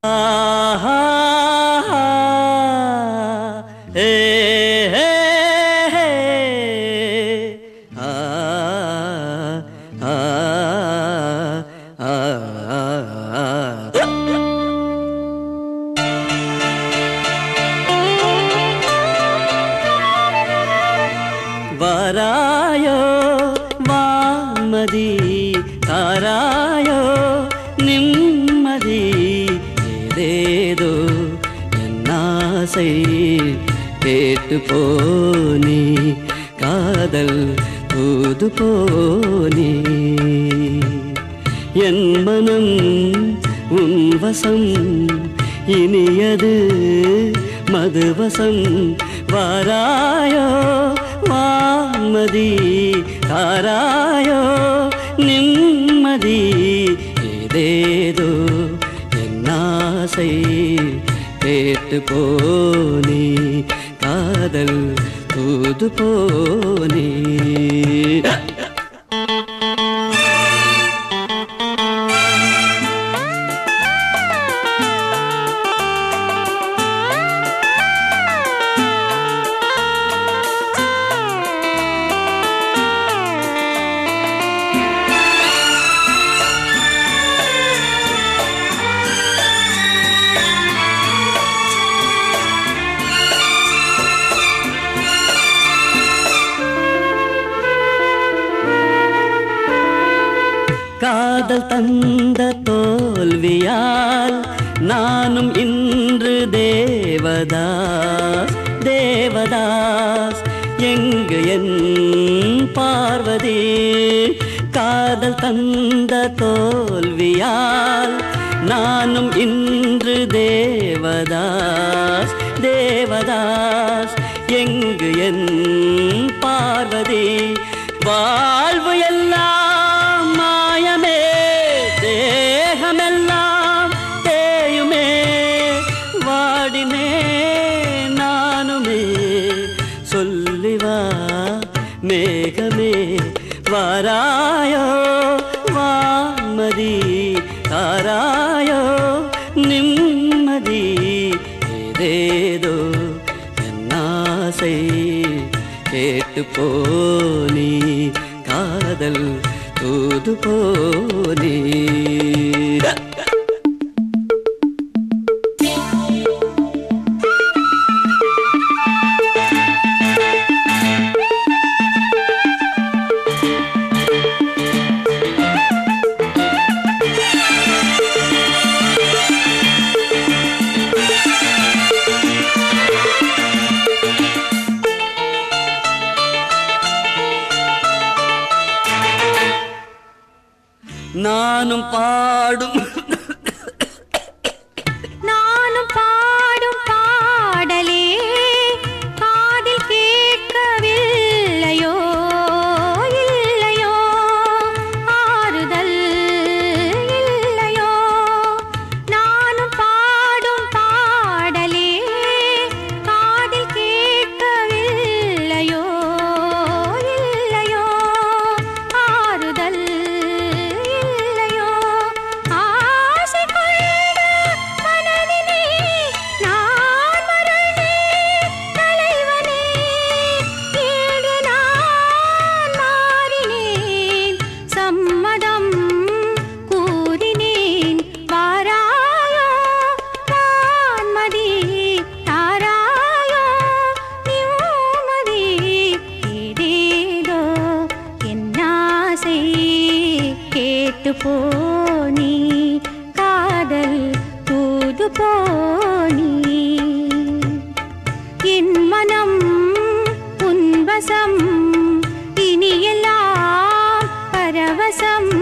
வாராயோ வான்மதி தாராயோ நிம்மதி ஏதேதோ என் ஆசை கேட்டு போனி காதல் தூது போனி என் மனம் உன் வசம் இனியது மதுவசம் வாராயோ வான்மதி தாராயோ நிம்மதி ஏதேதோ என் ஆசை கேட்டு போனி காதல் தூது போனி காதல் தந்த தோல்வியால் நானும் இன்று தேவதாஸ் தேவதாஸ் எங்கு என் பார்வதி காதல் தந்த தோல்வியால் நானும் இன்று தேவதாஸ் தேவதாஸ் எங்கு என் பார்வதி வாழ்வு எல்லாம் மாயமே தேகமெல்லாம் தேயுமே வாடினே நானுமே சொல்லிவா மேகமே வாராயோ வான்மதி தாராயோ நிம்மதி ஏதேதோ என் ஆசை கேட்டு போனி காதல் தூது போனி நானும் பாடும் பாடலே காதில் கேட்கவில்லையோ இல்லையோ ஆறுதல் இல்லையோ நானும் பாடும் பாடலே காதில் கேட்கவில்லையோ இல்லையோ ஆறுதல் போனி காதல் தூது போனி என் மனம் உன்வசம் இனியெல்லாம் பரவசம்